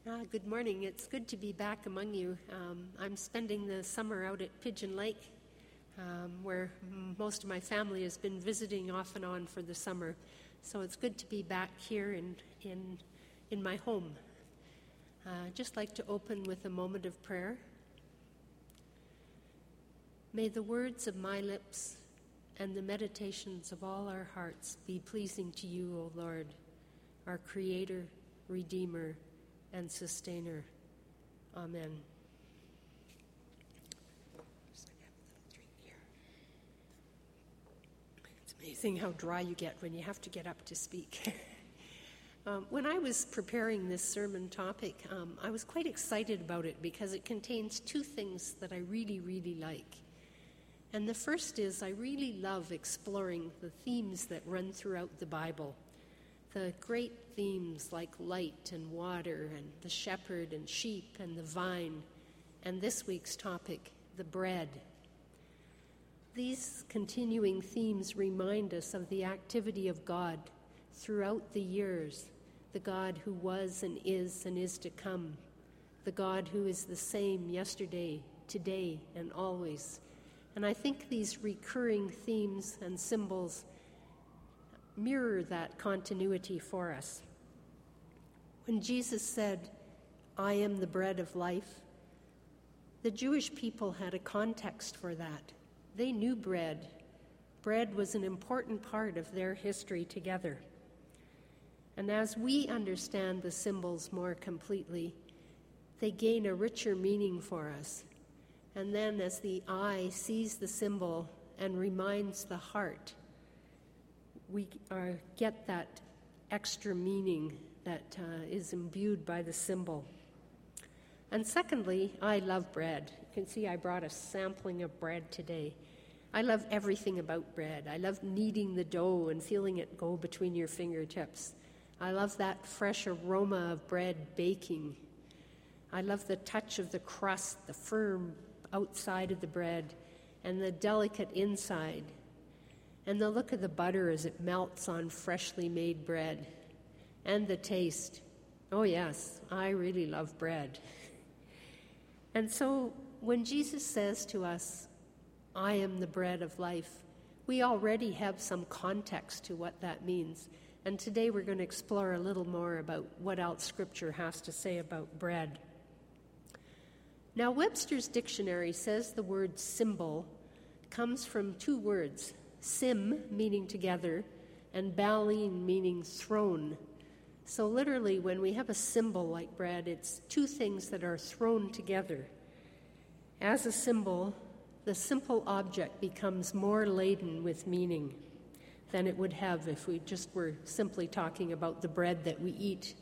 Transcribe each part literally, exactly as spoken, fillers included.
Uh, good morning. It's good to be back among you. Um, I'm spending the summer out at Pigeon Lake, um, where m- most of my family has been visiting off and on for the summer. So it's good to be back here in in, in my home. Uh, I'd just like to open with a moment of prayer. May the words of my lips and the meditations of all our hearts be pleasing to you, O Lord, our Creator, Redeemer, and Sustainer. Amen. It's amazing how dry you get when you have to get up to speak. um, when I was preparing this sermon topic, um, I was quite excited about it because it contains two things that I really, really like. And the first is I really love exploring the themes that run throughout the Bible. The great themes like light and water and the shepherd and sheep and the vine, and this week's topic, the bread. These continuing themes remind us of the activity of God throughout the years, the God who was and is and is to come, the God who is the same yesterday, today, and always. And I think these recurring themes and symbols mirror that continuity for us. When Jesus said, "I am the bread of life," the Jewish people had a context for that. They knew bread. Bread was an important part of their history together. And as we understand the symbols more completely, they gain a richer meaning for us. And then as the eye sees the symbol and reminds the heart, we are, get that extra meaning that uh, is imbued by the symbol. And secondly, I love bread. You can see I brought a sampling of bread today. I love everything about bread. I love kneading the dough and feeling it go between your fingertips. I love that fresh aroma of bread baking. I love the touch of the crust, the firm outside of the bread, and the delicate inside. And the look of the butter as it melts on freshly made bread. And the taste. Oh yes, I really love bread. And so when Jesus says to us, "I am the bread of life," we already have some context to what that means. And today we're going to explore a little more about what else Scripture has to say about bread. Now, Webster's dictionary says the word symbol comes from two words, sim, meaning together, and baleen, meaning thrown. So literally, when we have a symbol like bread, it's two things that are thrown together. As a symbol, the simple object becomes more laden with meaning than it would have if we just were simply talking about the bread that we eat.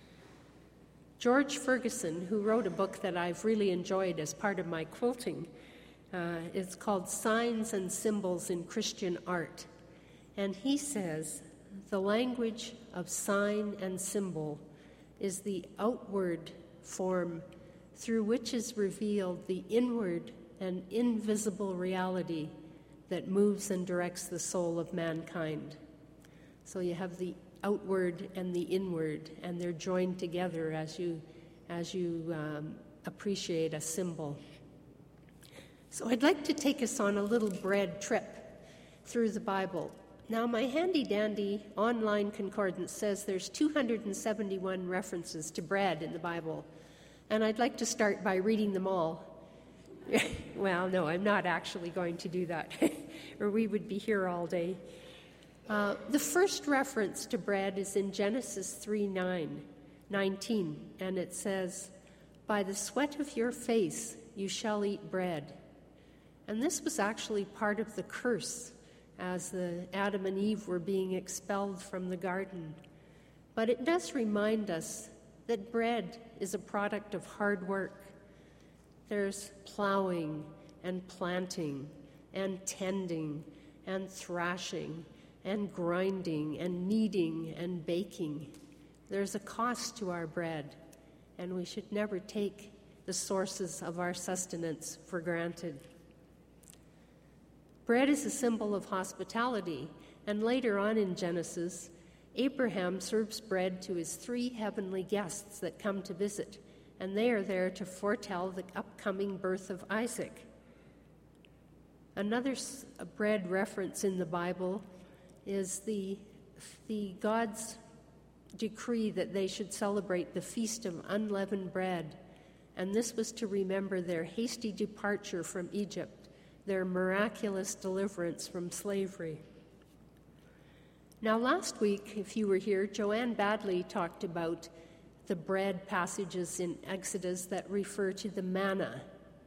George Ferguson, who wrote a book that I've really enjoyed as part of my quilting, Uh, it's called Signs and Symbols in Christian Art. And he says, the language of sign and symbol is the outward form through which is revealed the inward and invisible reality that moves and directs the soul of mankind. So you have the outward and the inward, and they're joined together as you, as you um, appreciate a symbol. So I'd like to take us on a little bread trip through the Bible. Now, my handy-dandy online concordance says there's two hundred seventy-one references to bread in the Bible, and I'd like to start by reading them all. Well, no, I'm not actually going to do that, or we would be here all day. Uh, the first reference to bread is in Genesis three nine, nineteen, and it says, "By the sweat of your face you shall eat bread." And this was actually part of the curse as the Adam and Eve were being expelled from the garden. But it does remind us that bread is a product of hard work. There's plowing and planting and tending and thrashing and grinding and kneading and baking. There's a cost to our bread, and we should never take the sources of our sustenance for granted. Bread is a symbol of hospitality, and later on in Genesis, Abraham serves bread to his three heavenly guests that come to visit, and they are there to foretell the upcoming birth of Isaac. Another bread reference in the Bible is the, the God's decree that they should celebrate the Feast of Unleavened Bread, and this was to remember their hasty departure from Egypt, their miraculous deliverance from slavery. Now, last week, if you were here, Joanne Badley talked about the bread passages in Exodus that refer to the manna.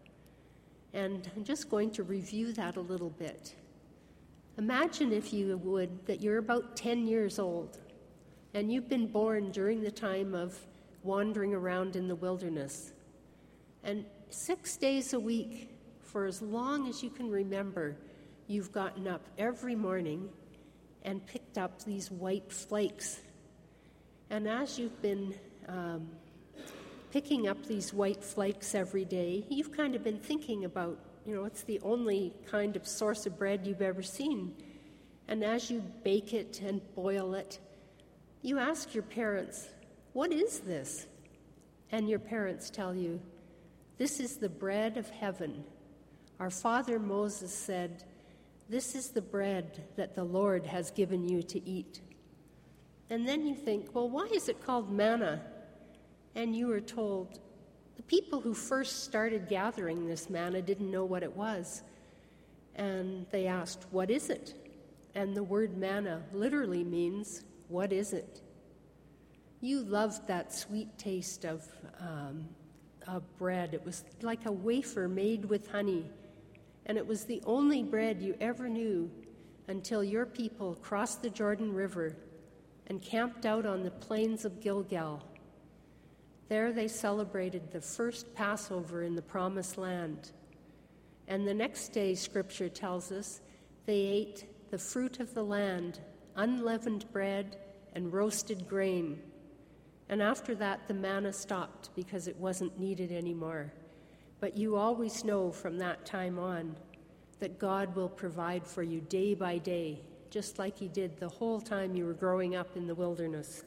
And I'm just going to review that a little bit. Imagine, if you would, that you're about ten years old, and you've been born during the time of wandering around in the wilderness. And six days a week, for as long as you can remember, you've gotten up every morning and picked up these white flakes. And as you've been um, picking up these white flakes every day, you've kind of been thinking about, you know, it's the only kind of source of bread you've ever seen. And as you bake it and boil it, you ask your parents, what is this? And your parents tell you, this is the bread of heaven. Our father Moses said, this is the bread that the Lord has given you to eat. And then you think, well, why is it called manna? And you are told, the people who first started gathering this manna didn't know what it was. And they asked, what is it? And the word manna literally means, what is it? You loved that sweet taste of, um, of bread. It was like a wafer made with honey. And it was the only bread you ever knew until your people crossed the Jordan River and camped out on the plains of Gilgal. There they celebrated the first Passover in the Promised Land. And the next day, Scripture tells us, they ate the fruit of the land, unleavened bread, and roasted grain. And after that, the manna stopped because it wasn't needed anymore. But you always know from that time on that God will provide for you day by day, just like he did the whole time you were growing up in the wilderness.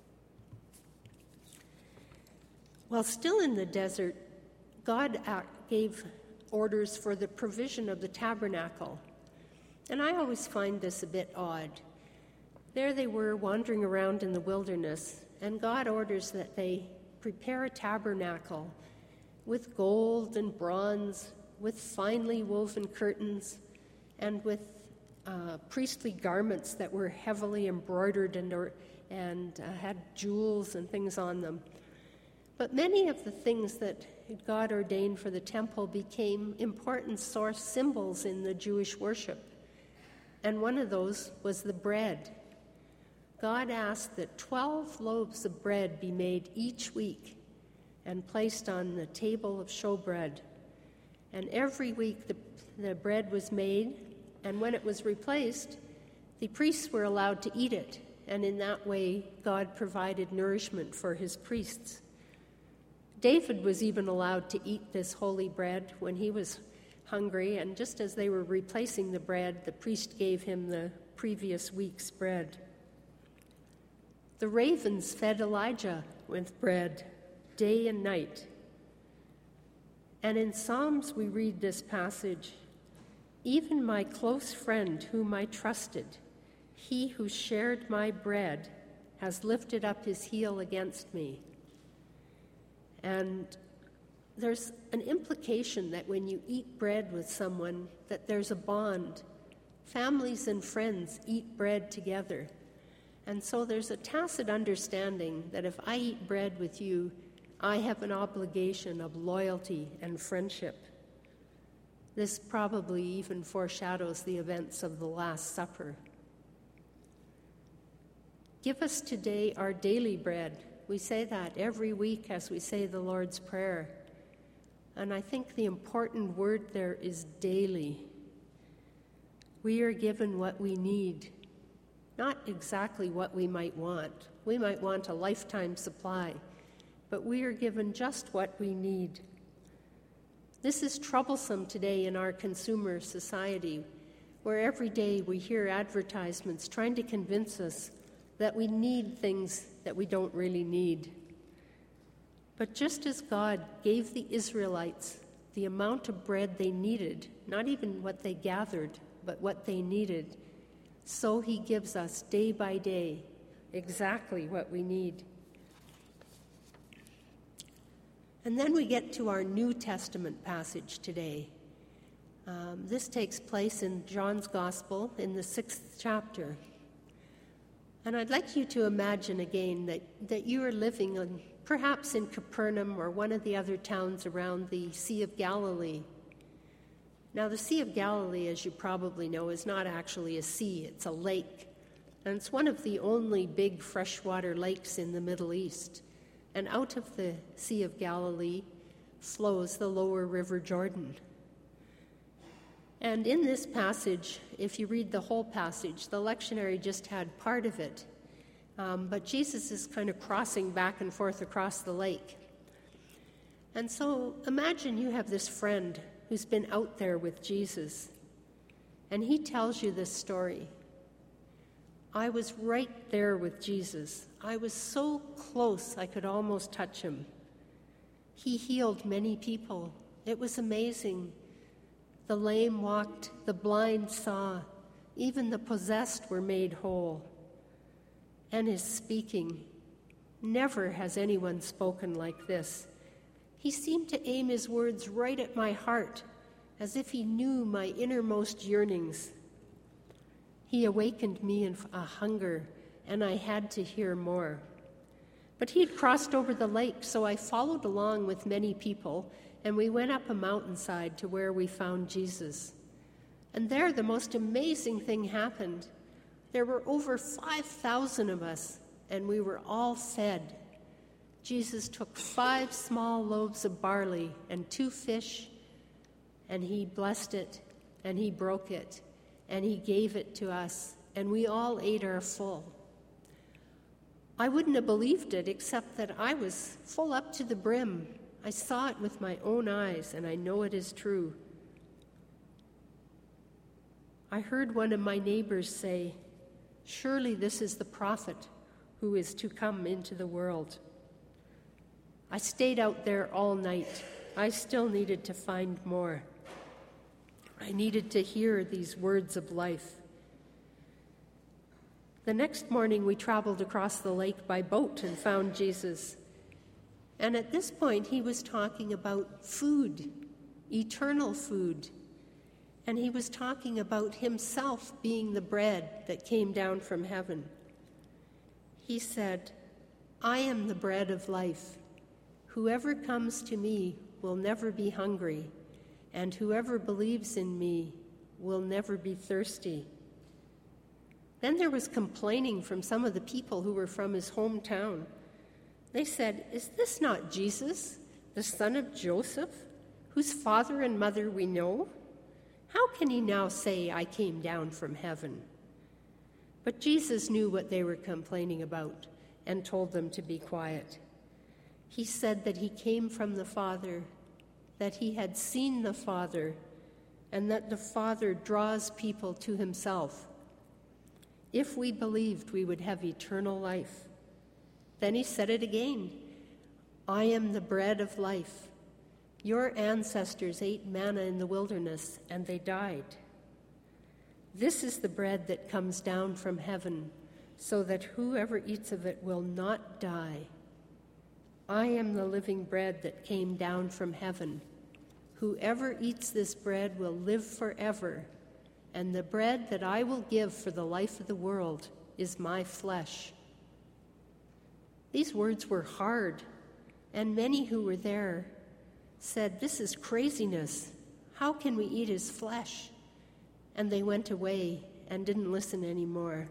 While still in the desert, God gave orders for the provision of the tabernacle. And I always find this a bit odd. There they were wandering around in the wilderness, and God orders that they prepare a tabernacle with gold and bronze, with finely woven curtains, and with uh, priestly garments that were heavily embroidered and, or, and uh, had jewels and things on them. But many of the things that God ordained for the temple became important source symbols in the Jewish worship. And one of those was the bread. God asked that twelve loaves of bread be made each week and placed on the table of showbread. And every week the, the bread was made, and when it was replaced, the priests were allowed to eat it. And in that way, God provided nourishment for his priests. David was even allowed to eat this holy bread when he was hungry, and just as they were replacing the bread, the priest gave him the previous week's bread. The ravens fed Elijah with bread day and night. And in Psalms we read this passage, even my close friend whom I trusted, he who shared my bread, has lifted up his heel against me. And there's an implication that when you eat bread with someone, that there's a bond. Families and friends eat bread together. And so there's a tacit understanding that if I eat bread with you, I have an obligation of loyalty and friendship. This probably even foreshadows the events of the Last Supper. Give us today our daily bread. We say that every week as we say the Lord's Prayer. And I think the important word there is daily. We are given what we need, not exactly what we might want. We might want a lifetime supply, but we are given just what we need. This is troublesome today in our consumer society, where every day we hear advertisements trying to convince us that we need things that we don't really need. But just as God gave the Israelites the amount of bread they needed, not even what they gathered, but what they needed, so he gives us day by day exactly what we need. And then we get to our New Testament passage today. Um, this takes place in John's Gospel in the sixth chapter. And I'd like you to imagine again that, that you are living in, perhaps in Capernaum or one of the other towns around the Sea of Galilee. Now, the Sea of Galilee, as you probably know, is not actually a sea, it's a lake. And it's one of the only big freshwater lakes in the Middle East. And out of the Sea of Galilee flows the lower River Jordan. And in this passage, if you read the whole passage, the lectionary just had part of it. Um, but Jesus is kind of crossing back and forth across the lake. And so imagine you have this friend who's been out there with Jesus, and he tells you this story. I was right there with Jesus. I was so close I could almost touch him. He healed many people. It was amazing. The lame walked, the blind saw, even the possessed were made whole. And his speaking, never has anyone spoken like this. He seemed to aim his words right at my heart, as if he knew my innermost yearnings. He awakened me in a hunger, and I had to hear more. But he had crossed over the lake, so I followed along with many people, and we went up a mountainside to where we found Jesus. And there the most amazing thing happened. There were over five thousand of us, and we were all fed. Jesus took five small loaves of barley and two fish, and he blessed it, and he broke it, and he gave it to us, and we all ate our full. I wouldn't have believed it, except that I was full up to the brim. I saw it with my own eyes, and I know it is true. I heard one of my neighbors say, "Surely this is the prophet who is to come into the world." I stayed out there all night. I still needed to find more. I needed to hear these words of life. The next morning, we traveled across the lake by boat and found Jesus. And at this point, he was talking about food, eternal food. And he was talking about himself being the bread that came down from heaven. He said, "I am the bread of life. Whoever comes to me will never be hungry, and whoever believes in me will never be thirsty." Then there was complaining from some of the people who were from his hometown. They said, "Is this not Jesus, the son of Joseph, whose father and mother we know? How can he now say, 'I came down from heaven'?" But Jesus knew what they were complaining about and told them to be quiet. He said that he came from the Father, that he had seen the Father, and that the Father draws people to himself. If we believed, we would have eternal life. Then he said it again, "I am the bread of life. Your ancestors ate manna in the wilderness, and they died. This is the bread that comes down from heaven, so that whoever eats of it will not die. I am the living bread that came down from heaven. Whoever eats this bread will live forever, and the bread that I will give for the life of the world is my flesh." These words were hard, and many who were there said, "This is craziness. How can we eat his flesh?" And they went away and didn't listen anymore.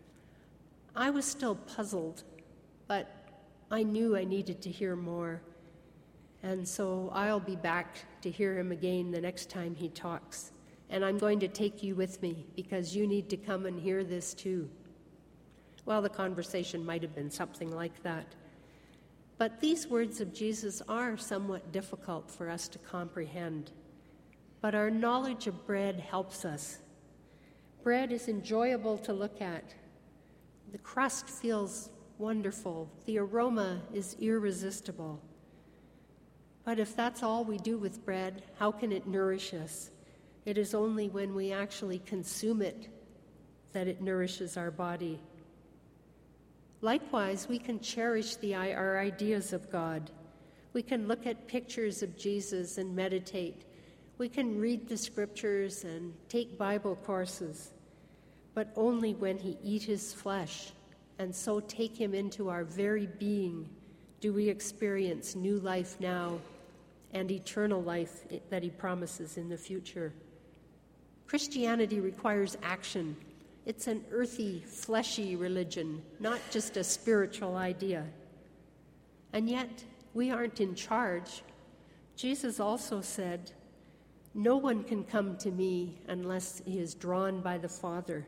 I was still puzzled, but I knew I needed to hear more. And so I'll be back to hear him again the next time he talks. And I'm going to take you with me because you need to come and hear this too. Well, the conversation might have been something like that. But these words of Jesus are somewhat difficult for us to comprehend. But our knowledge of bread helps us. Bread is enjoyable to look at. The crust feels wonderful. The aroma is irresistible. But if that's all we do with bread, how can it nourish us? It is only when we actually consume it that it nourishes our body. Likewise, we can cherish the, our ideas of God. We can look at pictures of Jesus and meditate. We can read the scriptures and take Bible courses, but only when he eat his flesh and so take him into our very being do we experience new life now and eternal life that he promises in the future. Christianity requires action. It's an earthy, fleshy religion, not just a spiritual idea. And yet, we aren't in charge. Jesus also said, "No one can come to me unless he is drawn by the Father."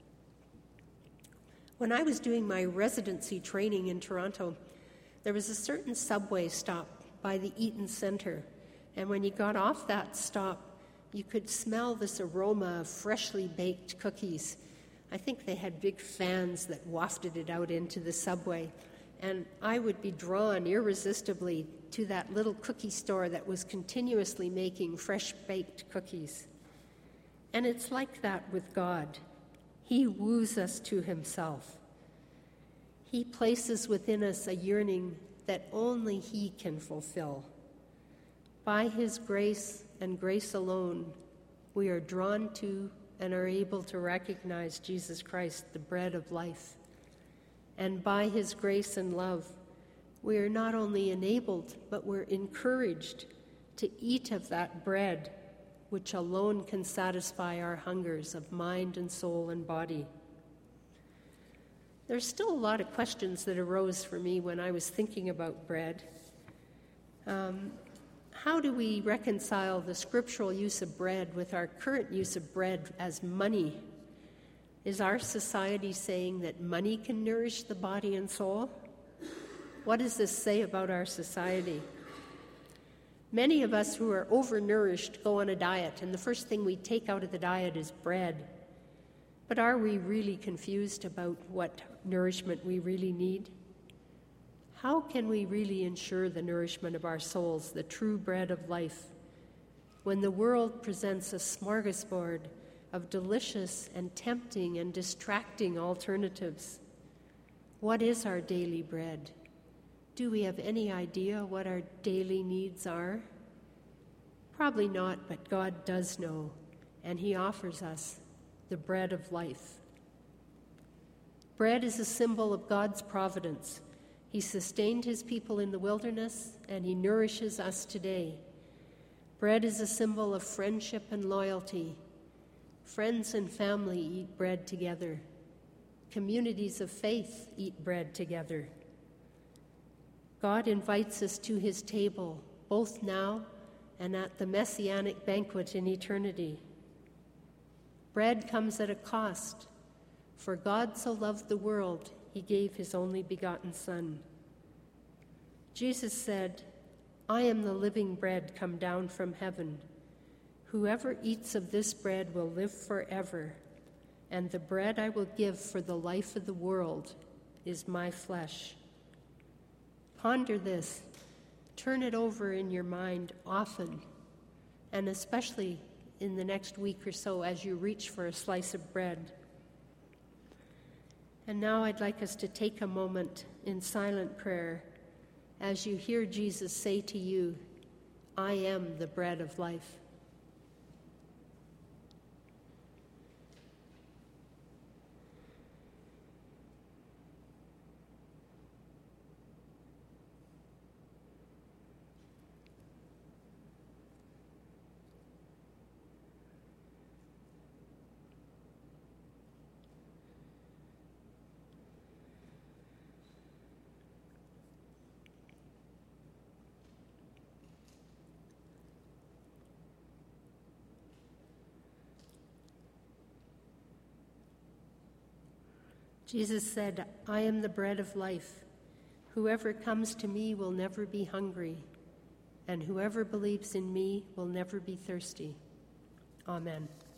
When I was doing my residency training in Toronto, there was a certain subway stop by the Eaton Centre, and when you got off that stop, you could smell this aroma of freshly baked cookies. I think they had big fans that wafted it out into the subway, and I would be drawn irresistibly to that little cookie store that was continuously making fresh-baked cookies. And it's like that with God. He woos us to himself. He places within us a yearning that only he can fulfill. By his grace and grace alone, we are drawn to and are able to recognize Jesus Christ, the bread of life. And by his grace and love, we are not only enabled, but we're encouraged to eat of that bread, which alone can satisfy our hungers of mind and soul and body. There's still a lot of questions that arose for me when I was thinking about bread. Um, how do we reconcile the scriptural use of bread with our current use of bread as money? Is our society saying that money can nourish the body and soul? What does this say about our society? Many of us who are overnourished go on a diet, and the first thing we take out of the diet is bread. But are we really confused about what nourishment we really need? How can we really ensure the nourishment of our souls, the true bread of life, when the world presents a smorgasbord of delicious and tempting and distracting alternatives? What is our daily bread? Do we have any idea what our daily needs are? Probably not, but God does know, and he offers us the bread of life. Bread is a symbol of God's providence. He sustained his people in the wilderness, and he nourishes us today. Bread is a symbol of friendship and loyalty. Friends and family eat bread together. Communities of faith eat bread together. God invites us to his table, both now and at the messianic banquet in eternity. Bread comes at a cost. For God so loved the world, he gave his only begotten Son. Jesus said, "I am the living bread come down from heaven. Whoever eats of this bread will live forever, and the bread I will give for the life of the world is my flesh." Ponder this. Turn it over in your mind often, and especially in the next week or so as you reach for a slice of bread. And now I'd like us to take a moment in silent prayer as you hear Jesus say to you, "I am the bread of life." Jesus said, "I am the bread of life. Whoever comes to me will never be hungry, and whoever believes in me will never be thirsty." Amen.